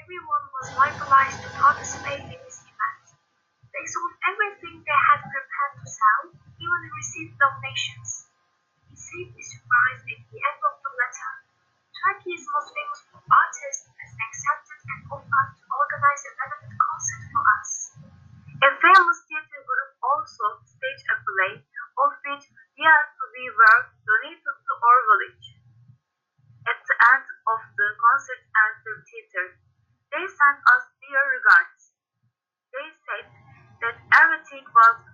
Everyone was mobilized to participate in this event. They sold everything they had prepared to sell, even received donations. He seemed surprised at the end of the letter. Turkey's most famous pop artist has accepted an offer to organize a benefit concert for us. A famous theater group also staged a play, of which we were donated to our village. At the end of the concert at the theater, they sent us their regards. They said that everything was